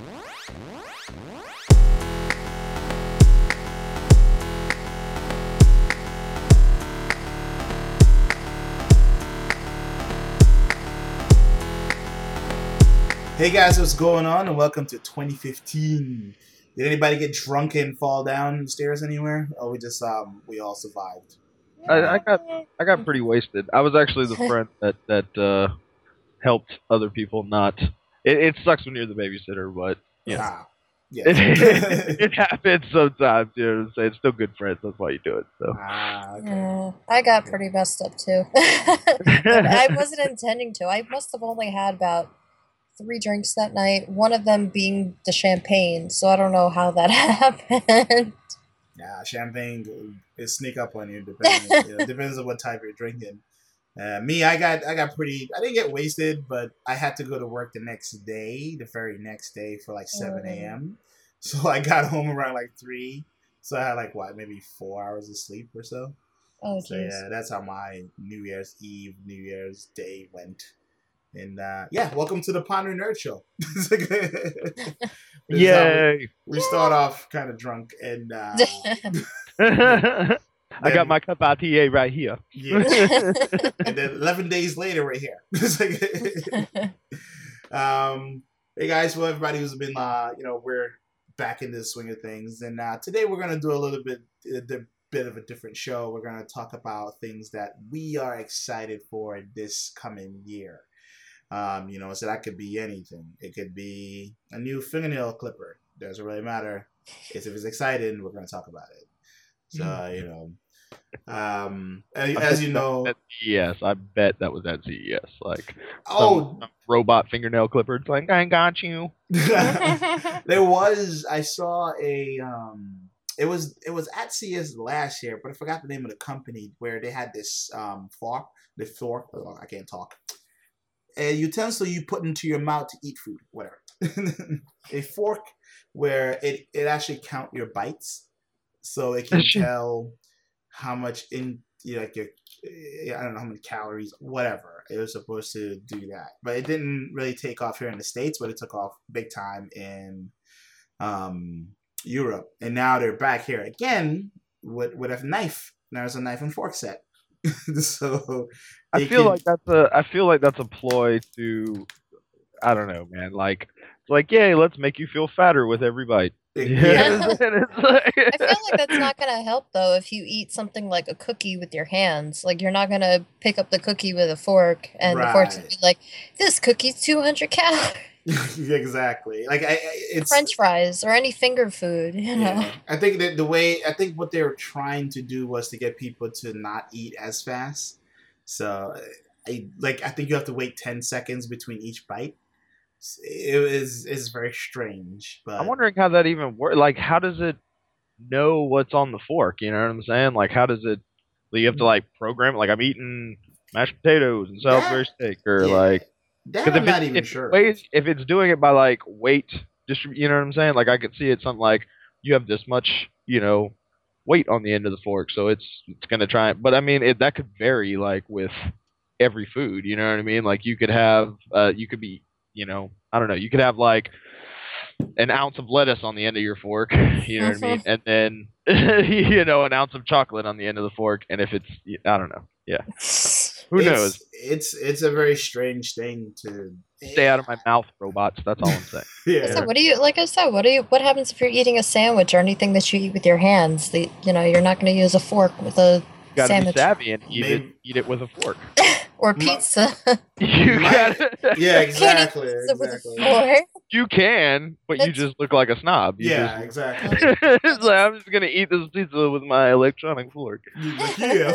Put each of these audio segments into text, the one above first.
Hey guys, what's going on? And welcome to 2015. Did anybody get drunk and fall down the stairs anywhere? Oh, we all survived. I got pretty wasted. I was actually the friend that helped other people not. It sucks when you're the babysitter, but you know, Yes. it happens sometimes. You know what I'm saying? Still good friends. That's why you do it. So. Okay. Yeah, I got pretty messed up too. But I wasn't intending to. I must have only had about 3 drinks that night, one of them being the champagne, so I don't know how that happened. Yeah, champagne it sneak up on you depends on what type you're drinking. Me, I got pretty. I didn't get wasted, but I had to go to work the very next day for like 7 a.m. So I got home around like 3. So I had like maybe 4 hours of sleep or so. Oh, so yeah, that's how my New Year's Eve, New Year's Day went. And welcome to the Ponder Nerd Show. Yay! We start off kind of drunk and. I got my cup of tea right here. Yeah. And then 11 days later, we're here. Hey guys, well, everybody who's been, we're back in the swing of things, and today we're gonna do a bit of a different show. We're gonna talk about things that we are excited for this coming year. So that could be anything. It could be a new fingernail clipper. Doesn't really matter. If it's exciting, we're gonna talk about it. So as you know, at CES, I bet that was at CES. Like, some robot fingernail clipper. It's like, I got you. There was. I saw a. It was at CES last year, but I forgot the name of the company where they had this fork. The fork. Oh, I can't talk. A utensil you put into your mouth to eat food, whatever. A fork where it actually count your bites, so it can tell how much I don't know how many calories, whatever. It was supposed to do that, but it didn't really take off here in the States, but it took off big time in Europe, and now they're back here again with a knife. Now there's a knife and fork set. So I feel like that's a ploy to, I don't know, man. Like, it's like, yay, let's make you feel fatter with every bite. Yeah. I feel like that's not gonna help though if you eat something like a cookie with your hands. Like, you're not gonna pick up the cookie with a fork, and the fork's gonna be like, "This cookie's 200 calories." Exactly. Like it's French fries or any finger food, you know. Yeah. I think that what they were trying to do was to get people to not eat as fast. So I think you have to wait 10 seconds between each bite. It's very strange. But I'm wondering how that even works. Like, how does it know what's on the fork? You know what I'm saying? Like, how does it? You have to like program it. Like, I'm eating mashed potatoes and Salisbury steak, or like. That I'm not even sure. If it's doing it by like weight you know what I'm saying? Like, I could see it something like you have this much, weight on the end of the fork, so it's gonna try. But I mean, that could vary like with every food. You know what I mean? Like, you could have, you could be, I don't know, you could have like an ounce of lettuce on the end of your fork. You know what I mean? And then an ounce of chocolate on the end of the fork. And if it's, I don't know, yeah. Who knows? It's a very strange thing to stay out of my mouth, robots. That's all I'm saying. Yeah. So what happens if you're eating a sandwich or anything that you eat with your hands? You're not going to use a fork with a you sandwich. Gotta be savvy and eat it with a fork. Or pizza. Yeah, exactly. You can, but you just look like a snob. Exactly. It's like, I'm just gonna eat this pizza with my electronic fork. Yeah.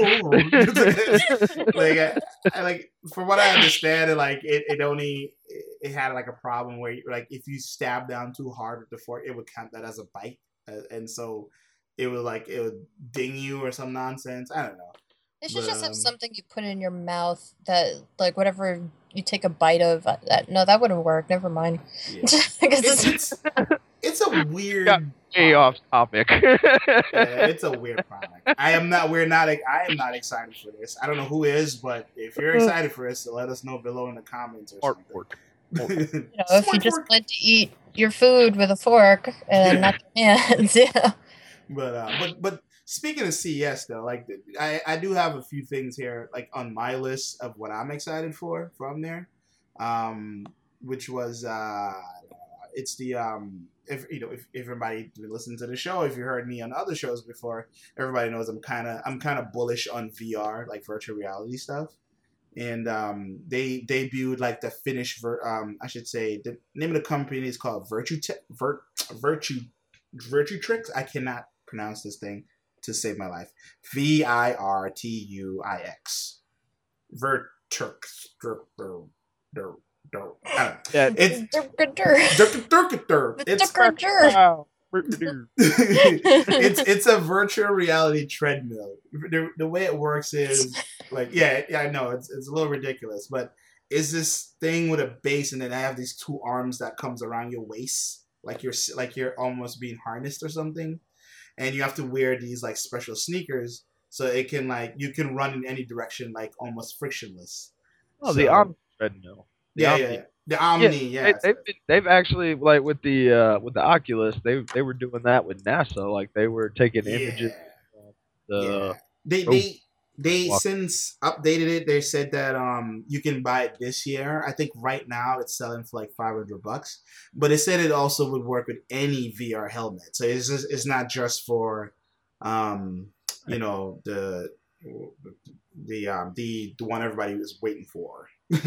From what I understand, it had like a problem where if you stab down too hard with the fork, it would count that as a bite, and so it would ding you or some nonsense. I don't know. They should just have something you put in your mouth that, like, whatever you take a bite of. That wouldn't work. Never mind. Yeah. It's a weird. Got way off topic. It's a weird product. I am not excited for this. I don't know who is, but if you're excited for this, let us know below in the comments or something. If you just plan to eat your food with a fork and not your hands. Yeah. But speaking of CES though, like I do have a few things here like on my list of what I'm excited for from there, um, which was it's the if everybody listened to the show, if you heard me on other shows before, everybody knows I'm kind of bullish on VR, like virtual reality stuff. And they debuted like the I should say the name of the company is called Virtue Tricks. I cannot pronounce this thing to save my life. Virtuix. Virtux. Yeah. It's it's Wow. it's a virtual reality treadmill. The way it works is like I know it's a little ridiculous, but it's this thing with a base, and then I have these two arms that comes around your waist, like you're almost being harnessed or something, and you have to wear these like special sneakers so it can like you can run in any direction like almost frictionless. Oh, the So Omni treadmill. The yeah, Omni. yeah, the Yeah, Omni, yeah, they've actually like with the Oculus, they were doing that with NASA. Like they were taking images yeah. of Yeah, the they oh, they they walk. since updated it. They said that you can buy it this year. I think right now it's selling for like $500, but it said it also would work with any VR helmet. So it's not just for um you know the one everybody was waiting for.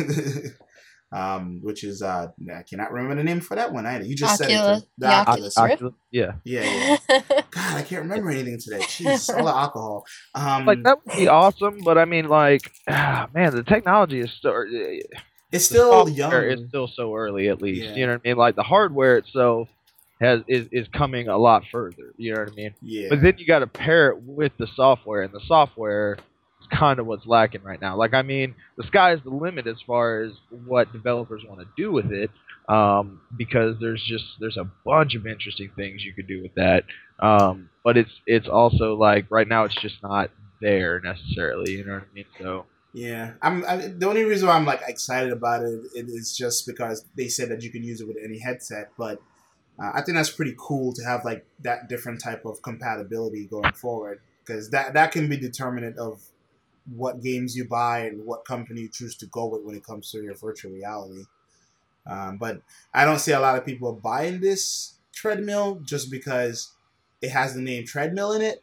Which is I cannot remember the name for that one either. You just said it Oculus. too. The The Oculus. Oculus Rift. Yeah. Yeah. God, I can't remember anything today. Jeez, all the alcohol. Like that would be awesome, but I mean, like, man, the technology is still It's the still software is young. still so early. At least, Yeah. you know what I mean. Like the hardware itself is coming a lot further. You know what I mean. Yeah. But then you got to pair it with the software, and the software is kind of what's lacking right now. Like, I mean, the sky is the limit as far as what developers want to do with it, because there's a bunch of interesting things you could do with that. But it's also like right now it's just not there necessarily. You know what I mean? So Yeah. The only reason why I'm like excited about it is just because they said that you can use it with any headset, but I think that's pretty cool to have like that different type of compatibility going forward because that can be determinant of what games you buy and what company you choose to go with when it comes to your virtual reality. But I don't see a lot of people buying this treadmill just because it has the name treadmill in it.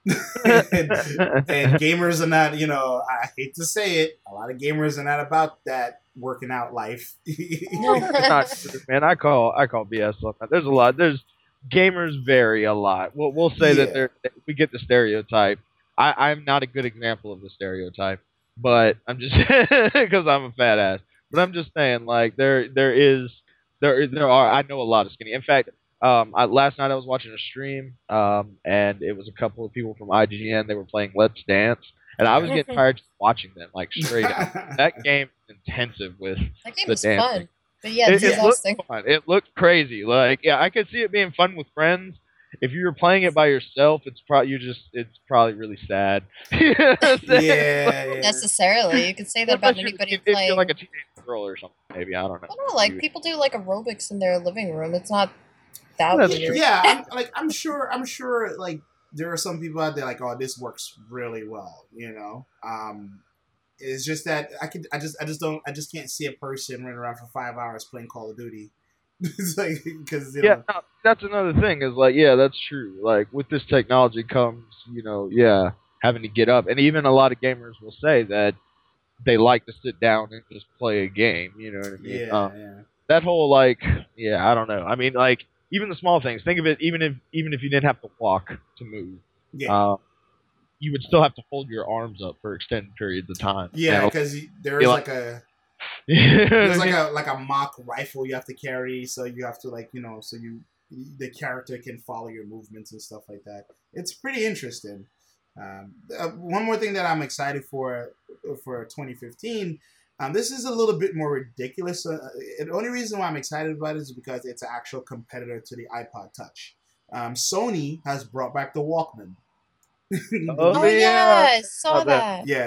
and gamers are not, I hate to say it, a lot of gamers are not about that working out life. not true, man. I call BS on that. There's a lot. There's gamers vary a lot. We'll say that Yeah. we get the stereotype. I'm not a good example of the stereotype, but I'm just because I'm a fat ass. But I'm just saying, like there are. I know a lot of skinny. In fact, last night I was watching a stream, and it was a couple of people from IGN. They were playing Let's Dance, and I was Okay. getting tired just watching them, like straight out. That game is intensive with That game the is dancing. fun. But yeah, it's It looked exhausting. fun. It looked crazy. Like, yeah, I could see it being fun with friends. If you were playing it by yourself, it's probably really sad. You know what I'm saying? Yeah. Necessarily. You could say that about Unless anybody if you're playing. like a teenage girl or something, maybe I don't know. I don't know, like You- people do like aerobics in their living room. It's not that That's weird. true. Yeah, I'm sure like there are some people out there like, oh, this works really well, it's just that I just can't see a person running around for 5 hours playing Call of Duty. It's like because Yeah, no, that's another thing. Is like, yeah, that's true. Like with this technology comes, yeah, having to get up, and even a lot of gamers will say that they like to sit down and just play a game. You know what I mean? yeah. That whole like, yeah, I don't know. I mean, like even the small things. Think of it, even if you didn't have to walk to move, Yeah. you would still have to hold your arms up for extended periods of time. Yeah, And- because there's Yeah. like a there's like a mock rifle you have to carry, so you have to so the character can follow your movements and stuff like that. It's pretty interesting. One more thing that I'm excited for 2015. This is a little bit more ridiculous. The only reason why I'm excited about it is because it's an actual competitor to the iPod Touch. Sony has brought back the Walkman. Oh yeah, yeah, I saw that. that. Yeah,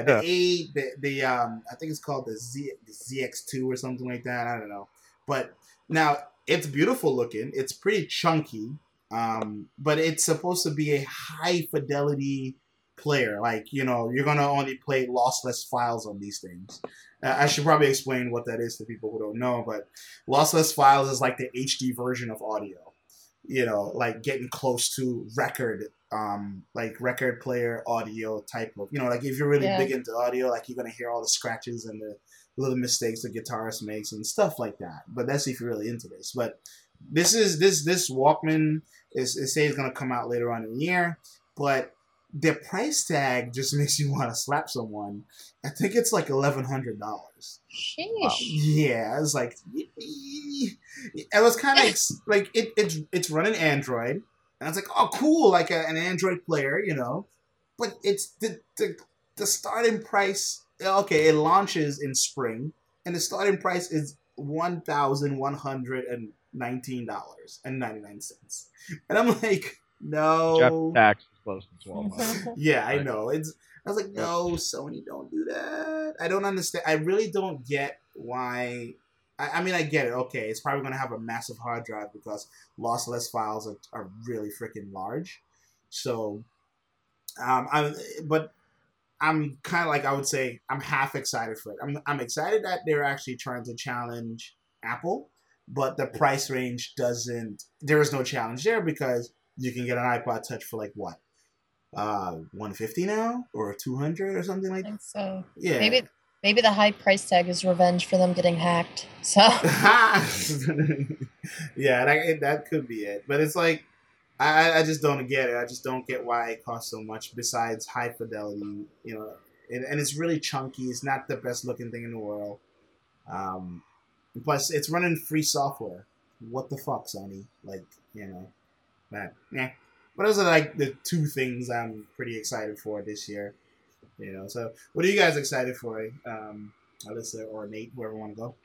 I think it's called the ZX2 or something like that. I don't know. But now it's beautiful looking. It's pretty chunky, but it's supposed to be a high fidelity player. Like, you're gonna only play lossless files on these things. I should probably explain what that is to people who don't know, but lossless files is like the HD version of audio. Like getting close to record, like record player audio type of, like if you're really big into audio, like you're gonna hear all the scratches and the little mistakes the guitarist makes and stuff like that. But that's if you're really into this. But this Walkman is say it's gonna come out later on in the year, but the price tag just makes you want to slap someone. I think it's like $1,100. Sheesh. Yeah, it's like it was kind of like it's running Android, and I was like, oh, cool, like an Android player, But it's the starting price. Okay, it launches in spring, and the starting price is $1,119.99, and I'm like, no. Tax is close to $1,200. Yeah, I know. I was like, no, Sony, don't do that. I don't understand. I really don't get why. I mean, I get it. Okay, it's probably going to have a massive hard drive because lossless files are really freaking large. So, but I'm kind of like, I would say I'm half excited for it. I'm excited that they're actually trying to challenge Apple, but the price range there is no challenge there because you can get an iPod Touch for like what? $150 now or $200 or something like that. I think so. Yeah. Maybe the high price tag is revenge for them getting hacked. So yeah, that could be it. But it's like I just don't get it. I just don't get why it costs so much. Besides high fidelity, and it's really chunky. It's not the best looking thing in the world. Plus, it's running free software. What the fuck, Sony? Like, that. Yeah. But those are like the two things I'm pretty excited for this year. So what are you guys excited for? Alyssa or Nate, whoever want to go.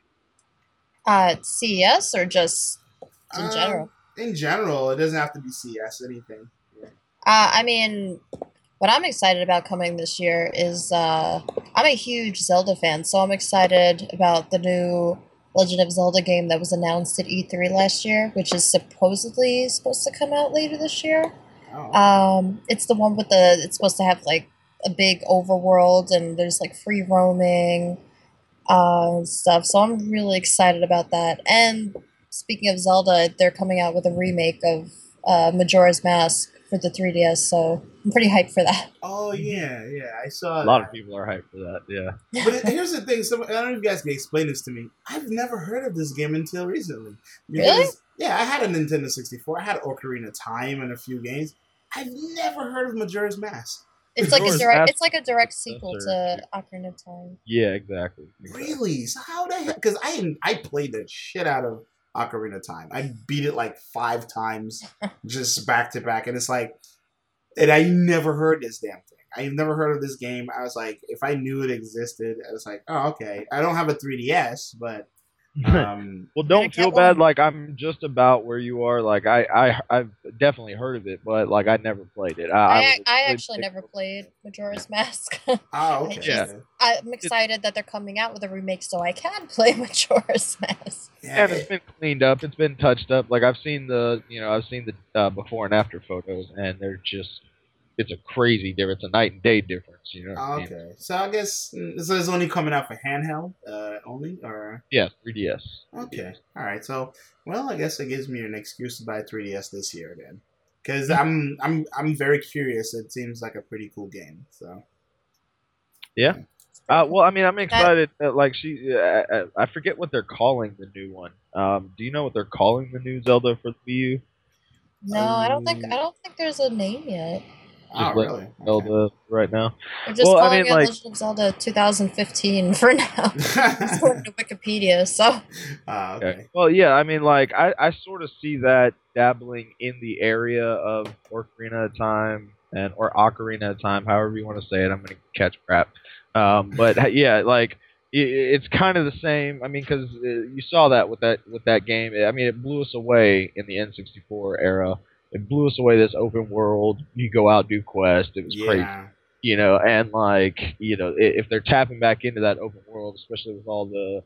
CES or just in general? In general, it doesn't have to be CES. Anything. Yeah. I mean, what I'm excited about coming this year is I'm a huge Zelda fan, so I'm excited about the new Legend of Zelda game that was announced at E3 last year, which is supposedly supposed to come out later this year. Oh. It's the one with it's supposed to have like a big overworld and there's like free roaming stuff. So I'm really excited about that. And speaking of Zelda, they're coming out with a remake of Majora's Mask for the 3DS, so I'm pretty hyped for that. Oh yeah, I saw a lot of people are hyped for that. Yeah. But here's the thing: I don't know if you guys can explain this to me. I've never heard of this game until recently. Really? Yeah, I had a Nintendo 64. I had Ocarina of Time and a few games. I've never heard of Majora's Mask. It's like a direct sequel to Ocarina of Time. Yeah, exactly. Really? So how the heck? Because I played the shit out of Ocarina of Time. I beat it like 5 times, just back to back, and it's like, and I never heard this damn thing. I've never heard of this game. I was like, if I knew it existed, I was like, oh, okay. I don't have a 3DS, but well, don't feel bad. Like I'm just about where you are. Like I've definitely heard of it, but like I never played it. I actually never played Majora's Mask. Oh, okay. I'm excited that they're coming out with a remake so I can play Majora's Mask. Yeah, and it's been cleaned up. It's been touched up. Like I've seen the before and after photos, and they're just, it's a crazy difference. It's a night and day difference. Okay. So I guess so it's only coming out for handheld only, or yeah, 3DS. Okay. All right. So I guess it gives me an excuse to buy 3DS this year then, because I'm very curious. It seems like a pretty cool game. So yeah. Well, I mean, I'm excited. I forget what they're calling the new one. Do you know what they're calling the new Zelda for the Wii U? No, I don't think there's a name yet. Oh, really? Zelda right now. We're just calling it Legend of Zelda 2015 for now. According to Wikipedia, so. Okay. Well, yeah, I mean, like, I sort of see that dabbling in the area of Ocarina of Time or Ocarina of Time, however you want to say it. I'm going to catch crap. But yeah, like, it's kind of the same. I mean, because you saw that with that game. I mean, it blew us away in the N64 era. It blew us away, this open world. You go out, do quests. It was crazy. And like, if they're tapping back into that open world, especially with all the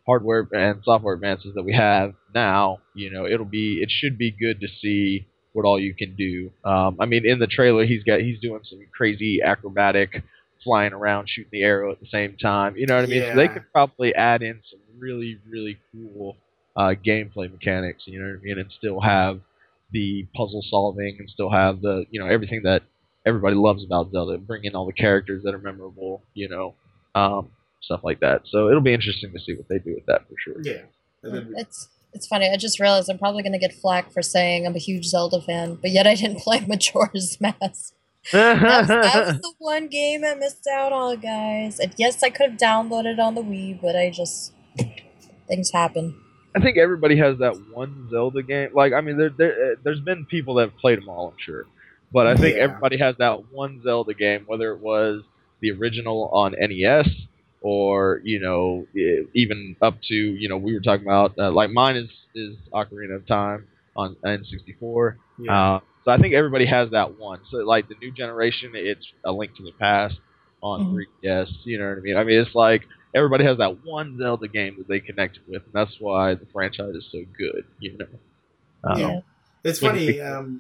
hardware and software advances that we have now, it should be good to see what all you can do. I mean, in the trailer, he's doing some crazy acrobatic flying around, shooting the arrow at the same time. You know what I mean? So they Yeah. could probably add in some really, really cool gameplay mechanics. You know what I mean? And still have the puzzle solving, and still have the everything that everybody loves about Zelda. Bring in all the characters that are memorable. Stuff like that. So it'll be interesting to see what they do with that for sure. Yeah. It's funny. I just realized I'm probably gonna get flack for saying I'm a huge Zelda fan, but yet I didn't play Majora's Mask. That was the one game I missed out on, guys. And yes, I could have downloaded it on the Wii, but things happen. I think everybody has that one Zelda game. Like, I mean, there's been people that have played them all, I'm sure. But I think everybody has that one Zelda game, whether it was the original on NES or, even up to, we were talking about, like mine is Ocarina of Time on N64. Yeah. So I think everybody has that one. So, like, the new generation, it's A Link to the Past on 3DS, you know what I mean? I mean, it's like everybody has that one Zelda game that they connected with, and that's why the franchise is so good, Yeah. It's funny.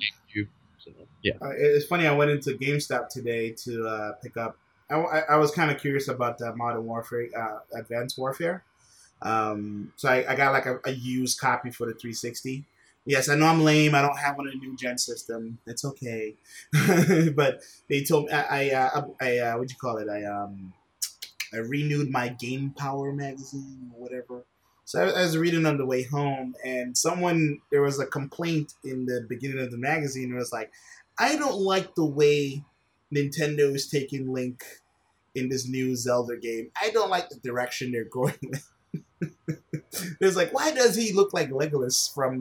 It's funny. I went into GameStop today to pick up. I was kind of curious about Modern Warfare, Advanced Warfare. So I got like a used copy for the 360. Yes, I know I'm lame. I don't have one in the new gen system. It's okay. But they told me I what'd you call it? I renewed my Game Power magazine or whatever. So I was reading on the way home, and there was a complaint in the beginning of the magazine. It was like, I don't like the way Nintendo is taking Link in this new Zelda game. I don't like the direction they're going with. It's like, why does he look like Legolas from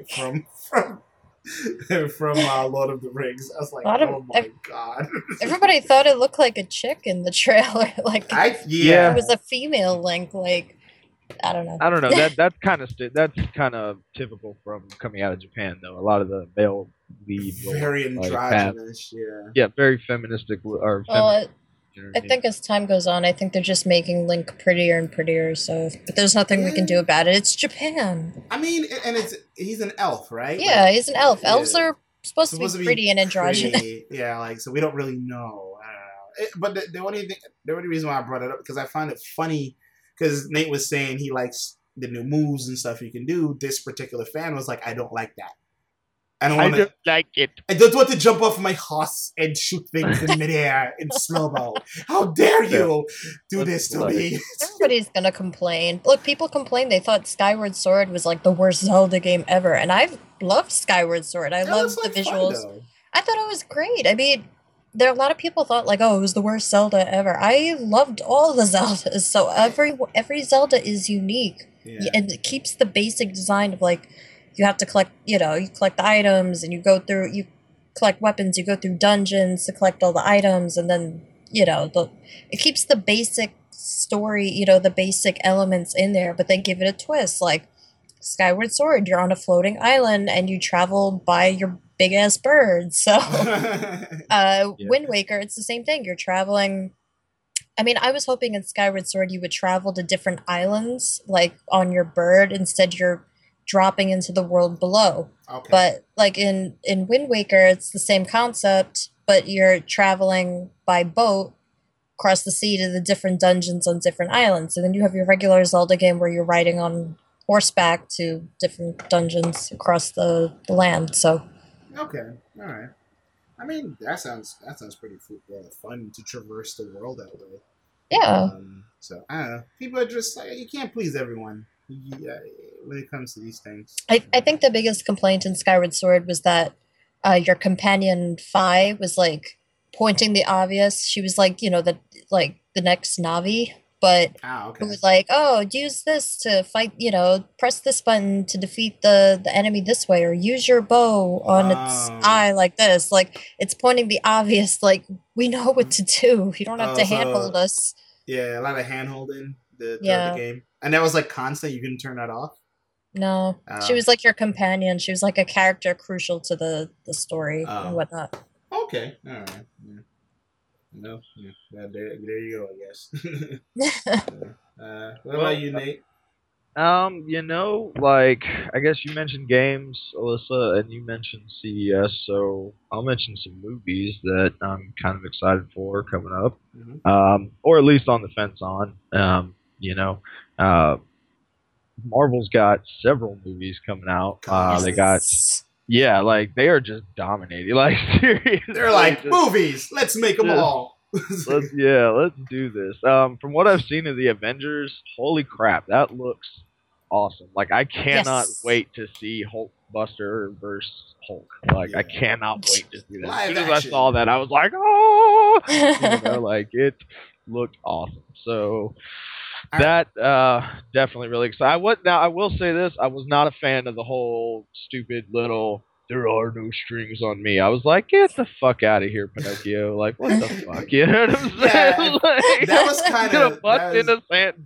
Lord of the Rings? I was like, oh my god! Everybody thought it looked like a chick in the trailer. Like, it was a female Link. Like, I don't know. That's kind of typical from coming out of Japan, though. A lot of the male lead very androgynous, very feministic or. I think as time goes on, I think they're just making Link prettier and prettier. So, but there's nothing we can do about it. It's Japan. I mean, and he's an elf, right? Yeah, he's an elf. Elves are supposed to be pretty and androgynous. Yeah, like, so we don't really know. But the only reason why I brought it up, because I find it funny, because Nate was saying he likes the new moves and stuff you can do. This particular fan was like, I don't like that. I don't like it. I don't want to jump off my horse and shoot things in midair in slow-mo. How dare you do this to me? Everybody's gonna complain. Look, people complain they thought Skyward Sword was like the worst Zelda game ever, and I loved Skyward Sword. I loved the visuals. I thought it was great. I mean, there are a lot of people thought like, oh, it was the worst Zelda ever. I loved all the Zeldas. So every Zelda is unique, and it keeps the basic design of like. You have to collect, you collect the items, and you collect weapons, you go through dungeons to collect all the items, and then, it keeps the basic story, the basic elements in there, but they give it a twist. Like Skyward Sword, you're on a floating island, and you travel by your big-ass bird. So, Wind Waker, it's the same thing. You're traveling... I mean, I was hoping in Skyward Sword you would travel to different islands, like, on your bird. Instead, you're dropping into the world below. Okay. But like in Wind Waker, it's the same concept, but you're traveling by boat across the sea to the different dungeons on different islands. And then you have your regular Zelda game where you're riding on horseback to different dungeons across the land. So okay, all right. I mean, that sounds pretty fun to traverse the world that way. Yeah. So I don't know. People are just like, you can't please everyone. When it comes to these things, I think the biggest complaint in Skyward Sword was that your companion Fi was like pointing the obvious. She was like, the next Navi, but it was like, oh, use this to fight. Press this button to defeat the enemy this way, or use your bow on its eye like this. Like, it's pointing the obvious. Like, we know what to do. You don't have to handhold us. Yeah, a lot of handholding throughout the game, and that was like constant. You couldn't turn that off. No, she was like your companion. She was like a character crucial to the story and whatnot. Okay, all right. Yeah. No, there you go, I guess. What about you, Nate? Like I guess you mentioned games, Alyssa, and you mentioned CES, so I'll mention some movies that I'm kind of excited for coming up, Hmm. or at least on the fence on. You know, uh, Marvel's got several movies coming out. They got Yes. yeah, like they are just dominating. Like They're seriously, like movies. Let's make them just all. let's do this. From what I've seen of the Avengers, holy crap, that looks awesome. Like I cannot Yes. wait to see Hulkbuster versus Hulk. Like I Yeah, cannot wait to see that. As live soon as I action. saw that, I was like, oh, like it looked awesome. So I, that definitely really excited. I will say this: I was not a fan of the whole stupid little "there are no strings on me." I was like, get the fuck out of here, Pinocchio! Like, what the fuck? You know what I'm saying? yeah, Like, that was he's kind gonna of bust into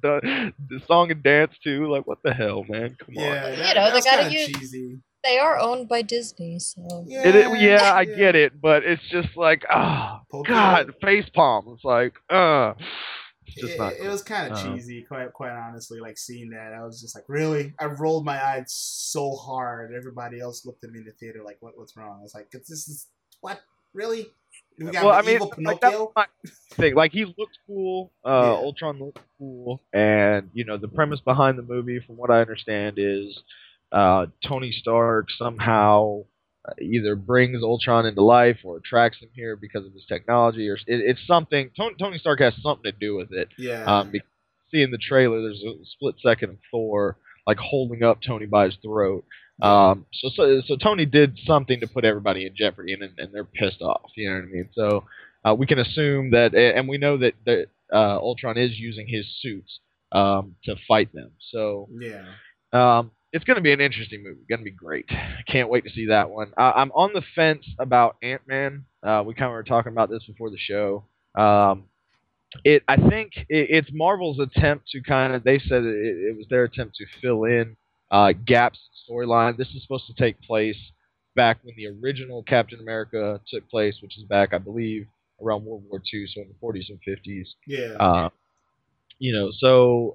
the song and dance too. Like, what the hell, man? Come on. yeah, They that was gotta kind of use. cheesy. They are owned by Disney, so. Yeah, Yeah, I yeah. get it, but it's just like, oh Pokemon. God, face palm. It's like, it's just not It cool. was kind of cheesy, quite honestly. Like seeing that, I was just like, really? I rolled my eyes so hard. Everybody else looked at me in the theater like, what's wrong? I was like, this is what really? We got Well, I an mean, evil like that was Pinocchio. my thing. Like he looked cool. Yeah, Ultron looked cool, and the premise behind the movie, from what I understand, is Tony Stark somehow either brings Ultron into life or attracts him here because of his technology, or it's something. Tony Stark has something to do with it. yeah, Because see in the trailer, there's a split second of Thor like holding up Tony by his throat. yeah. So Tony did something to put everybody in jeopardy, and they're pissed off. You know what I mean? So we can assume that, and we know that Ultron is using his suits to fight them. So Yeah. it's going to be an interesting movie. Going to be great. I can't wait to see that one. I'm on the fence about Ant Man. We kind of were talking about this before the show. I think it's Marvel's attempt to kind of. They said it was their attempt to fill in gaps in storyline. This is supposed to take place back when the original Captain America took place, which is back, I believe, around World War II, so in the 40s and 50s. Yeah. So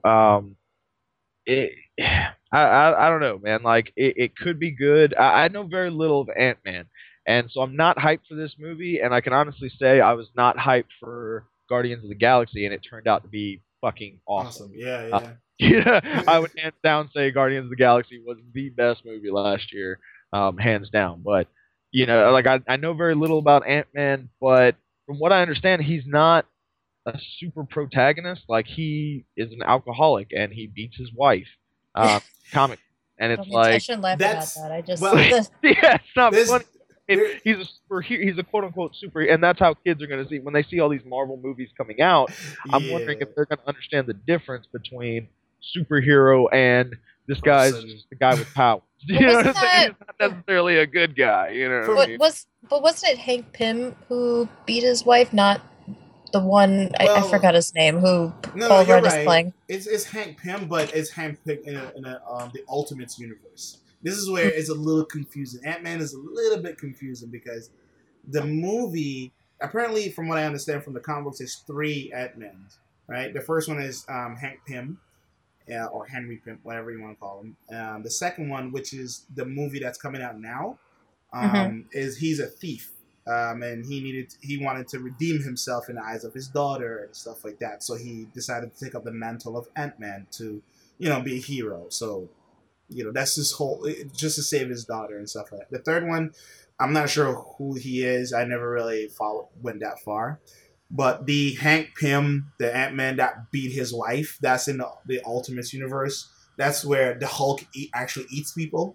it, I don't know, man. Like it could be good. I know very little of Ant Man, and so I'm not hyped for this movie. And I can honestly say I was not hyped for Guardians of the Galaxy, and it turned out to be fucking awesome. Awesome. Yeah, Uh, yeah. yeah, I would hands down say Guardians of the Galaxy was the best movie last year, hands down. But like I know very little about Ant Man, but from what I understand, he's not a super protagonist. Like he is an alcoholic and he beats his wife. Comic, and it's I like, shouldn't laugh That's about that. I just. well. yeah, it's not There's funny. there. He's a he's a quote unquote super, and that's how kids are going to see when they see all these Marvel movies coming out. I'm wondering Yeah. if they're going to understand the difference between superhero and this guy's Person. just the guy with powers. You But know wasn't what I'm saying? that- He's not necessarily a good guy. You know For- what I mean? But wasn't it Hank Pym who beat his wife? Not the one I Well, forgot his name. Who No, Paul you're Rudd is right. playing? It's Hank Pym, but it's Hank Pym in the Ultimates universe. This is where it's a little confusing. Ant Man is a little bit confusing because the movie, apparently, from what I understand from the comic books, there's three Ant Mans. Right. The first one is Hank Pym, or Henry Pym, whatever you want to call him. The second one, which is the movie that's coming out now, is he's a thief. And he wanted to redeem himself in the eyes of his daughter and stuff like that. So he decided to take up the mantle of Ant-Man to, be a hero. So, that's his whole, just to save his daughter and stuff like that. The third one, I'm not sure who he is. I never really went that far. But the Hank Pym, the Ant-Man that beat his wife, that's in the Ultimates universe. That's where the Hulk actually eats people.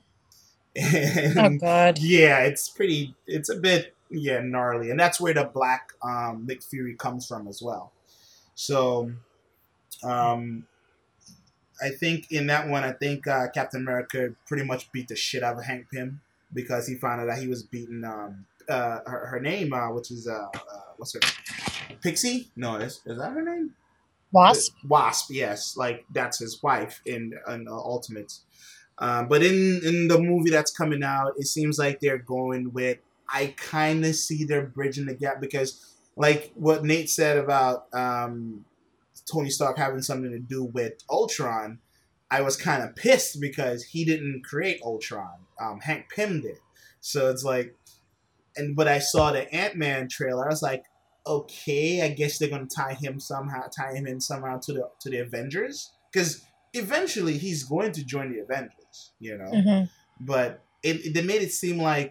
Oh And God! yeah, it's a bit gnarly, and that's where the black Nick Fury comes from as well. So um, I think in that one, Captain America pretty much beat the shit out of Hank Pym because he found out that he was beating her name, which is what's her Pixie? No, is that her name? Wasp. Wasp, yes, like that's his wife in Ultimates. But in the movie that's coming out, it seems like they're going with. I kind of see they're bridging the gap because, like what Nate said about Tony Stark having something to do with Ultron, I was kind of pissed because he didn't create Ultron. Hank Pym did. So it's like, but I saw the Ant-Man trailer. I was like, okay, I guess they're gonna tie him in somehow to the Avengers, because eventually he's going to join the Avengers, you know. Mm-hmm. But they made it seem like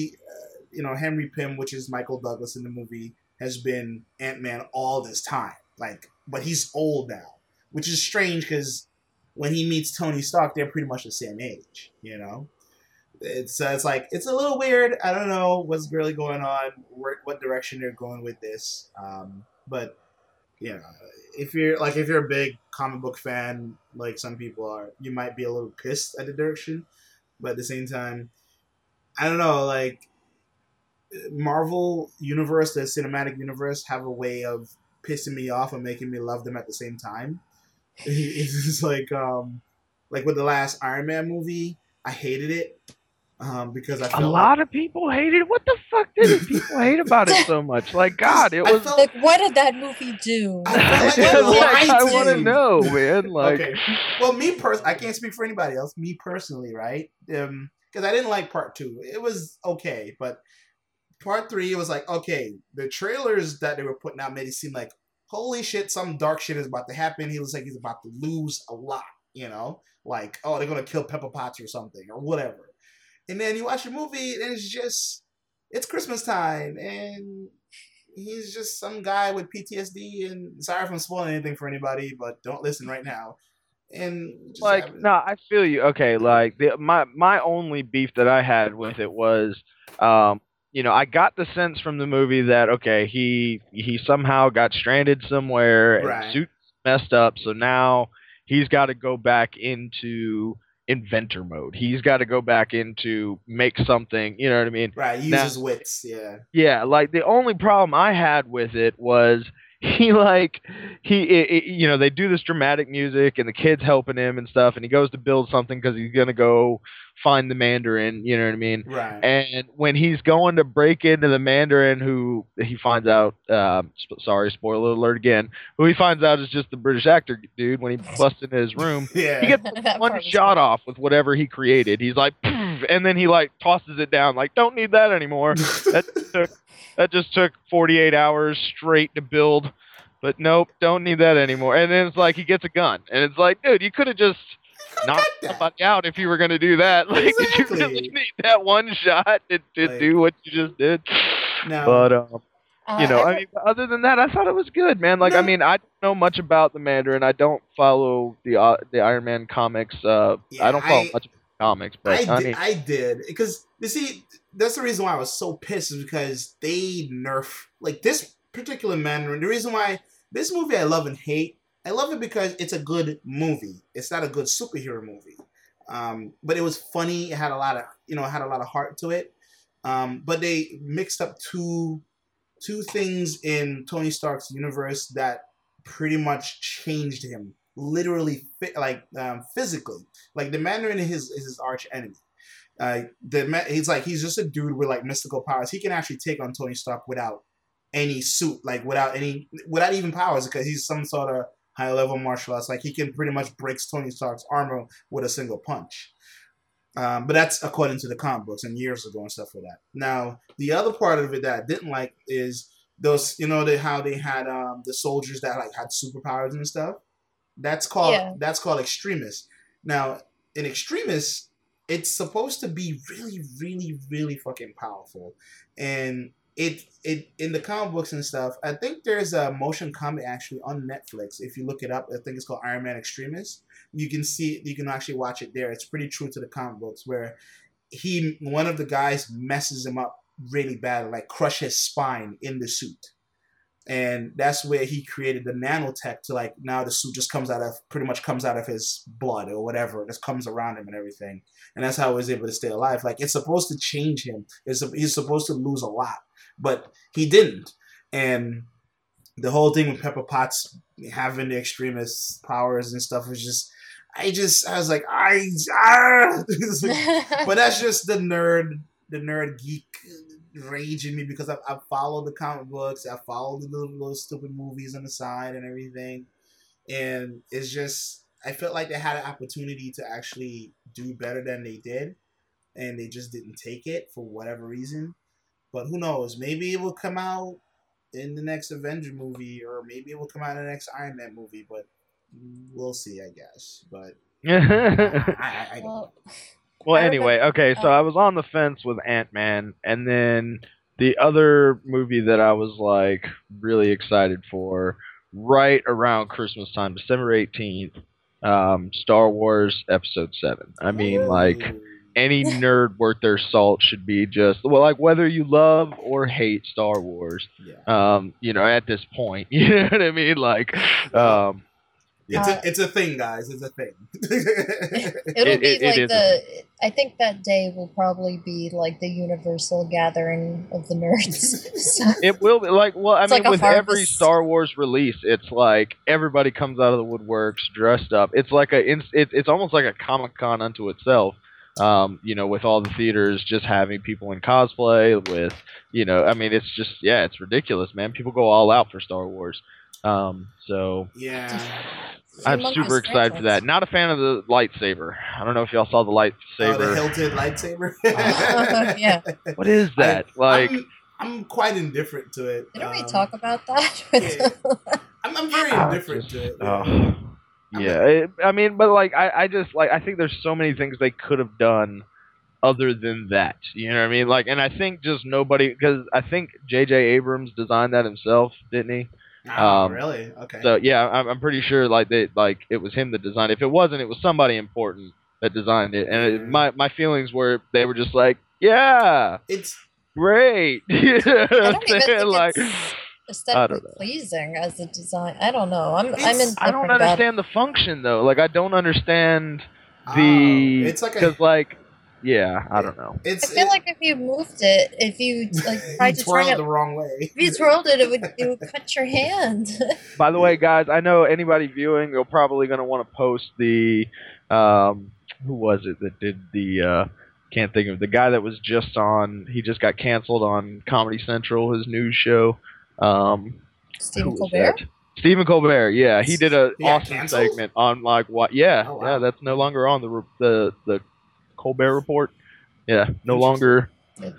Henry Pym, which is Michael Douglas in the movie, has been Ant-Man all this time. Like, but he's old now, which is strange because when he meets Tony Stark, they're pretty much the same age, you know. It's like it's a little weird. I don't know what's really going on, what direction they're going with this. But you know, if you're a big comic book fan, like some people are, you might be a little pissed at the direction. But at the same time, I don't know. Like Marvel Universe, the cinematic universe, have a way of pissing me off and making me love them at the same time. It's just like with the last Iron Man movie, I hated it. Because I felt a lot of people hated it. What the fuck did people hate about it so much? Like, God, it was like, what did that movie do? I want to know, man. Like, okay. Well, I can't speak for anybody else. Me personally, right? Because I didn't like part 2. It was okay, but part 3, it was like, okay, the trailers that they were putting out made it seem like, holy shit, some dark shit is about to happen. He looks like he's about to lose a lot, you know? Like, oh, they're gonna kill Pepper Potts or something or whatever. And then you watch the movie, and it's Christmas time, and he's just some guy with PTSD. And sorry if I'm spoiling anything for anybody, but don't listen right now. And no, I feel you. Okay, like my only beef that I had with it was, I got the sense from the movie that okay, he somehow got stranded somewhere, and right. the suit messed up, so now he's got to go back into inventor mode. He's got to go back into make something, you know what I mean? Right, use his wits, yeah. Yeah, like the only problem I had with it was they do this dramatic music and the kid's helping him and stuff, and he goes to build something because he's going to go find the Mandarin, you know what I mean? Right. And when he's going to break into the Mandarin, who he finds out, sorry, spoiler alert again, who he finds out is just the British actor dude when he busts into his room, yeah. he gets one shot off with whatever he created. He's like, and then he like tosses it down, like, don't need that anymore. That just took 48 hours straight to build, but nope, don't need that anymore. And then it's like he gets a gun, and it's like, dude, you could have just knocked somebody out if you were going to do that. Like, exactly. Did you really need that one shot to do what you just did? No. But I mean, other than that, I thought it was good, man. Like, no. I mean, I don't know much about the Mandarin. I don't follow the Iron Man comics. I don't follow much of the comics, but I did because you see. That's the reason why I was so pissed is because they nerf like this particular Mandarin. The reason why this movie I love and hate, I love it because it's a good movie. It's not a good superhero movie, but it was funny. It had a lot of heart to it. But they mixed up two things in Tony Stark's universe that pretty much changed him, literally, physically. Like the Mandarin is his arch enemy. He's just a dude with like mystical powers. He can actually take on Tony Stark without any suit, like without even powers, because he's some sort of high level martial arts. Like he can pretty much break Tony Stark's armor with a single punch. But that's according to the comic books and years ago and stuff like that. Now the other part of it that I didn't like is those, how they had the soldiers that like had superpowers and stuff. That's called Extremis. Now in Extremis, it's supposed to be really, really, really fucking powerful, and it in the comic books and stuff. I think there's a motion comic actually on Netflix. If you look it up, I think it's called Iron Man Extremis. You can see you can actually watch it there. It's pretty true to the comic books where one of the guys messes him up really bad, like crush his spine in the suit. And that's where he created the nanotech to like now the suit just comes out of his blood or whatever. It just comes around him and everything. And that's how he was able to stay alive. Like it's supposed to change him. He's supposed to lose a lot, but he didn't. And the whole thing with Pepper Potts having the extremist powers and stuff was just, I was like, but that's just the nerd geek rage in me because I follow the comic books, I follow the little stupid movies on the side and everything, and it's just I felt like they had an opportunity to actually do better than they did, and they just didn't take it for whatever reason. But who knows? Maybe it will come out in the next Avenger movie, or maybe it will come out in the next Iron Man movie. But we'll see, I guess. But I don't know. Well, anyway, okay, so I was on the fence with Ant-Man, and then the other movie that I was like really excited for right around Christmas time, December 18th, Star Wars Episode 7. I mean, like, any nerd worth their salt should be just, well, like, whether you love or hate Star Wars, you know, at this point, you know what I mean? Like, it's a thing, guys. It's a thing. It'll be like I think that day will probably be like the universal gathering of the nerds. So, it will be like, well, I mean, like with every Star Wars release, it's like everybody comes out of the woodworks dressed up. It's like it's almost like a Comic-Con unto itself. You know, with all the theaters just having people in cosplay, with, you know, I mean, it's just, yeah, it's ridiculous, man. People go all out for Star Wars. So yeah, I'm super excited for that. Not a fan of the lightsaber. I don't know if y'all saw the lightsaber. The hilted lightsaber. Yeah. What is that? I'm quite indifferent to it. Didn't we talk about that? I'm very indifferent to it. Yeah, I mean, but like, I just like, I think there's so many things they could have done other than that. You know what I mean? Like, and I think just nobody, because I think J.J. Abrams designed that himself, didn't he? Oh, really? Okay. So yeah, I'm pretty sure like it was him that designed it. If it wasn't, it was somebody important that designed it. And my feelings were, they were just like, yeah, it's great. You know what I'm saying? Like, aesthetically pleasing as a design. I don't know. I don't understand the function though. Like, I don't understand the. It's like because like. Yeah, I don't know. I feel like if you moved it, if you like tried to turn it the wrong way, if you twirled it, it would cut your hand. By the way, guys, I know anybody viewing, you're probably going to want to post the who was it that did the can't think of the guy that was just on. He just got canceled on Comedy Central, his news show. Stephen Colbert. Stephen Colbert, yeah, he did an awesome canceled? segment on like what? Yeah, oh, wow. yeah, that's no longer on the Colbert Report. Yeah, no longer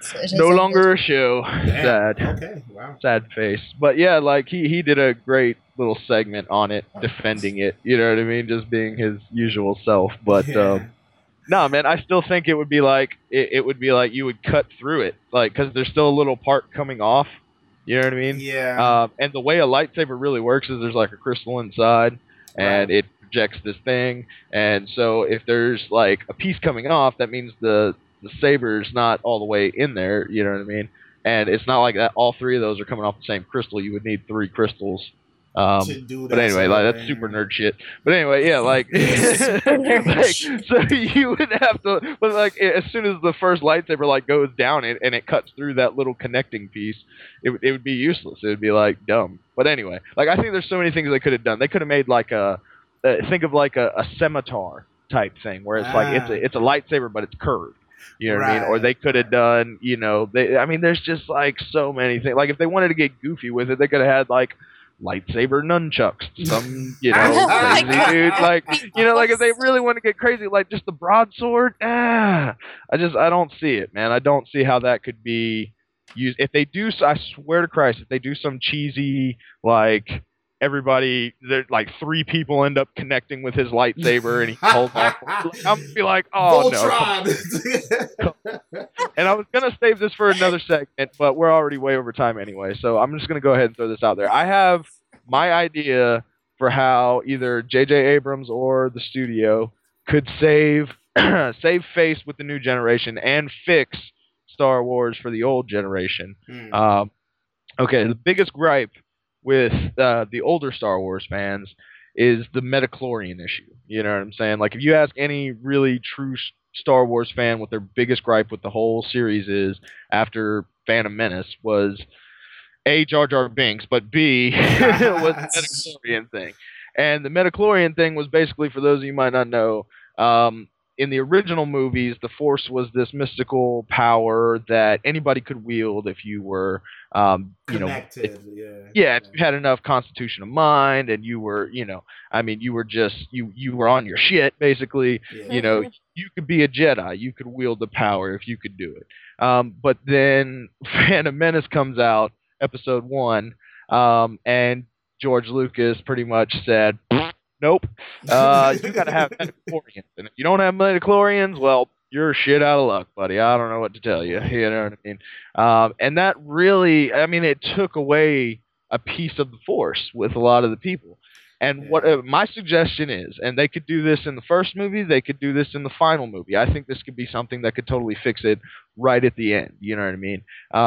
a show. Damn. Sad. Okay, wow. Sad face. But yeah, like he did a great little segment on it, defending it. You know what I mean? Just being his usual self. But no, man, I still think it would be like it would be like you would cut through it, like, because there's still a little part coming off. You know what I mean? Yeah. And the way a lightsaber really works is there's like a crystal inside, and it projects this thing, and so if there's like a piece coming off, that means the saber's not all the way in there, you know what I mean? And it's not like that all three of those are coming off the same crystal. You would need 3 crystals. To do that, but anyway, like, that's super nerd shit. But anyway, yeah, like, like, so you would have to, but like, as soon as the first lightsaber like goes down and it cuts through that little connecting piece, it would be useless. It would be like dumb. But anyway, like, I think there's so many things they could have done. They could have made like think of like a scimitar type thing where it's like it's a lightsaber but it's curved. You know what I mean? Or they could have done, you know, I mean, there's just like so many things. Like, if they wanted to get goofy with it, they could have had like lightsaber nunchucks, some, you know, crazy dude. Like, you know, like if they really want to get crazy, like just the broadsword. I don't see it, man. I don't see how that could be used. If they do, I swear to Christ, if they do some cheesy like, everybody, like 3 people end up connecting with his lightsaber and he pulls off. I'm gonna be like, oh no. And I was gonna save this for another segment, but we're already way over time anyway, so I'm just gonna go ahead and throw this out there. I have my idea for how either J.J. Abrams or the studio could save face with the new generation and fix Star Wars for the old generation. Okay, the biggest gripe with the older Star Wars fans is the midichlorian issue. You know what I'm saying? Like, if you ask any really true Star Wars fan what their biggest gripe with the whole series is after Phantom Menace was A, Jar Jar Binks, but B, was the midichlorian thing. And the midichlorian thing was basically, for those of you who might not know, in the original movies, the Force was this mystical power that anybody could wield if you were, Connected, yeah, if you had enough constitution of mind and you were, I mean, you were just you were on your shit basically. yeah. You could be a Jedi. You could wield the power if you could do it. But then Phantom Menace comes out, Episode 1, and George Lucas pretty much said, "Nope, you got to have midichlorians, and if you don't have midichlorians, well, you're shit out of luck, buddy. I don't know what to tell you." You know what I mean? And that really, I mean, it took away a piece of the Force with a lot of the people. And what my suggestion is, and they could do this in the first movie, they could do this in the final movie. I think this could be something that could totally fix it right at the end. You know what I mean?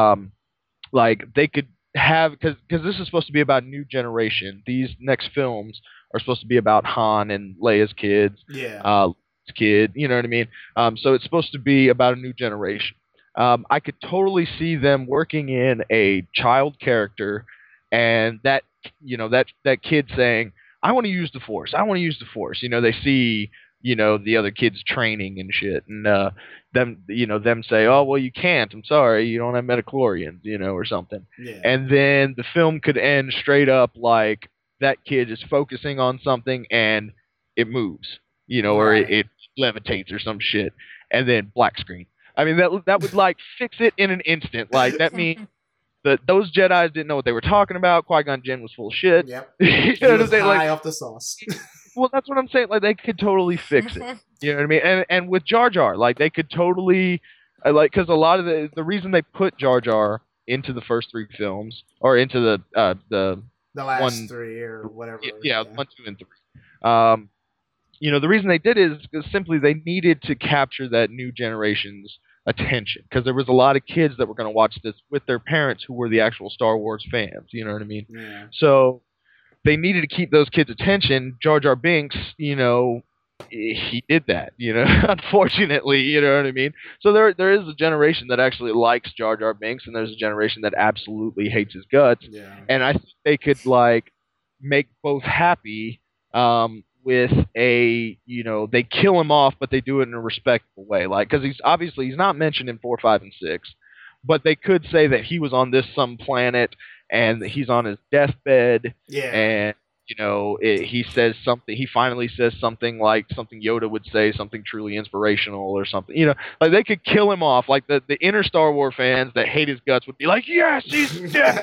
Like they could have, because this is supposed to be about new generation. These next films are supposed to be about Han and Leia's kids, kid. You know what I mean? So it's supposed to be about a new generation. I could totally see them working in a child character, and that that kid saying, "I want to use the Force. I want to use the Force." They see the other kids training and shit, and them say, "Oh well, you can't. I'm sorry, you don't have midichlorians," or something. Yeah. And then the film could end straight up like that kid is focusing on something and it moves, or it levitates or some shit, and then black screen. I mean, that would like fix it in an instant. Like that means that those Jedis didn't know what they were talking about. Qui-Gon Jinn was full of shit. Yep. He was high off the sauce. Well, that's what I'm saying. Like they could totally fix it. You know what I mean? And with Jar Jar, like they could totally, because a lot of the reason they put Jar Jar into the first 3 films or into the last 3 or whatever. Yeah, 1, 2, and 3. The reason they did it is because simply they needed to capture that new generation's attention, because there was a lot of kids that were going to watch this with their parents who were the actual Star Wars fans. You know what I mean? Yeah. So they needed to keep those kids' attention. Jar Jar Binks, he did that. Unfortunately, you know what I mean. So there is a generation that actually likes Jar Jar Binks, and there's a generation that absolutely hates his guts. Yeah. And I think they could like make both happy. With a, they kill him off, but they do it in a respectful way. Like, because he's not mentioned in 4, 5, and 6, but they could say that he was on some planet and he's on his deathbed. Yeah. And he says something. He finally says something like something Yoda would say, something truly inspirational or something. Like they could kill him off. Like the inner Star Wars fans that hate his guts would be like, "Yes, he's dead."